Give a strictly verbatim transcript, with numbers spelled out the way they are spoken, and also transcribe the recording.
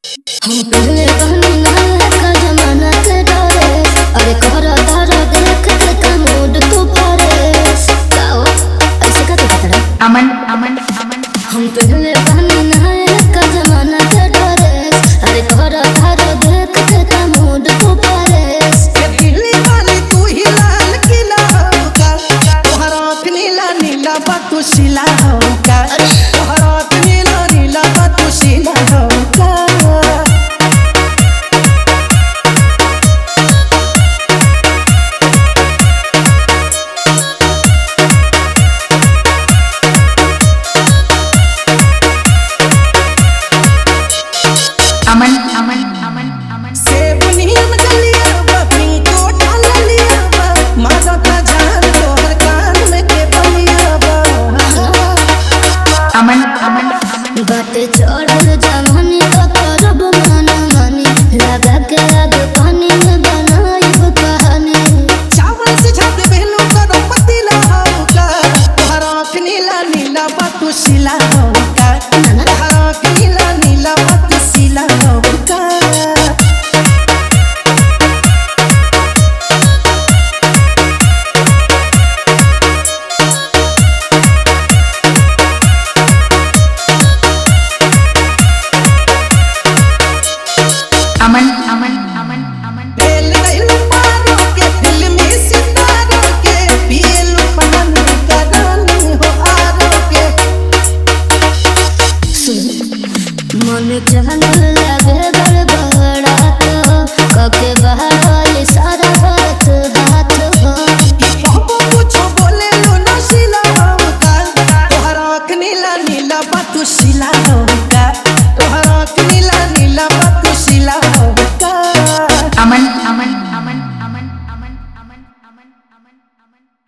हम पहले बहनी नायक का जमाना से डरे। अरे कोहरा तारा देख के का मूड तू परेश आओ ऐसे का तू बता अमन अमन अमन हम पहले बहनी नायक का जमाना से डरे। अरे कोहरा तारा देख के का मूड तू परेश दिल्ली वाली तू ही लाल किला होगा तोहरा नीला नीला बातू शिला होगा तोहरा नीला नीला बातू शिला होगा अमन अमन अमन अमन सेब नीम गलिया बा पिंको डाल लिया बा माजा का जान तोहर कान में के बलिया बा अमन अमन अमन बात चढ़ल जवानी का करब मन मानी लगा के आग पानी में बनाइब कहानी चावल से झाद बेलू करो पतीला होगा तोहरा नीला नीला बातू शिला होगा तोहरा नीला नीला बातू शिला होगा अमन अमन अमन अमन बेल गइल पारो के फिल्मी सितारों के पियल पान का रानी हो आरो के मन चहल लगे गड़बड़ा तो कके बाहर वाली सारा बात हाथ हो बाबू कुछ बोले लो ना शिला होगा तोहरा नीला नीला बातू शिला होगा तोहरा नीला नीला बातू शिला होगा अमन अमन अमन अमन अमन अमन अमन अमन अमन